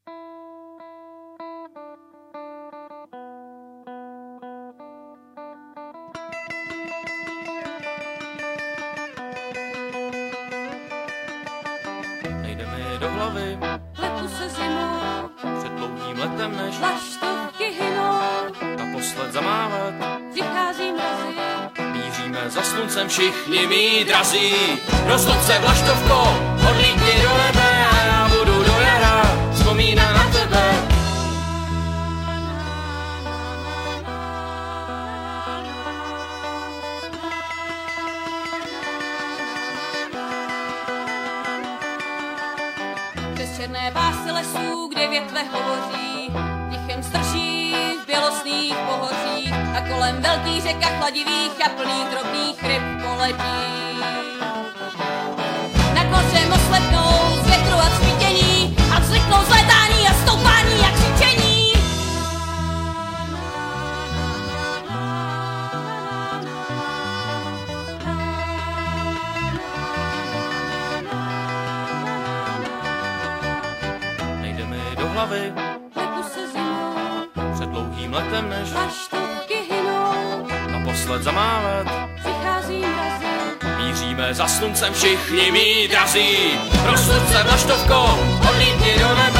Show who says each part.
Speaker 1: Nejde mi do hlavy,
Speaker 2: Letu se zimou,
Speaker 1: před dlouhým letem než
Speaker 2: vlaštovky hynou,
Speaker 1: naposled zamávat.
Speaker 2: přichází mrazy,
Speaker 1: Míříme za sluncem všichni mí drazí. Rozluď se vlaštovko, odlítni do nebe, já budu do jara vzpomínat na tebe.
Speaker 2: přes černé pásy lesů, kde větve hovoří, tichem strší v bělostných pohořích a kolem velkých řek a chladivých a plných drobných ryb poletí. Na kořem oslepnou z větru a cvítění a vzliknou z letání a stoupání a křičení.
Speaker 1: Nejde mi do hlavy,
Speaker 2: Letu se zimou,
Speaker 1: před dlouhým letem než
Speaker 2: vlaštovky hynou,
Speaker 1: naposled zamávat.
Speaker 2: přichází mrazy,
Speaker 1: Míříme za sluncem všichni mí drazí. Rozluď se vlaštovko, odlítni do nebe.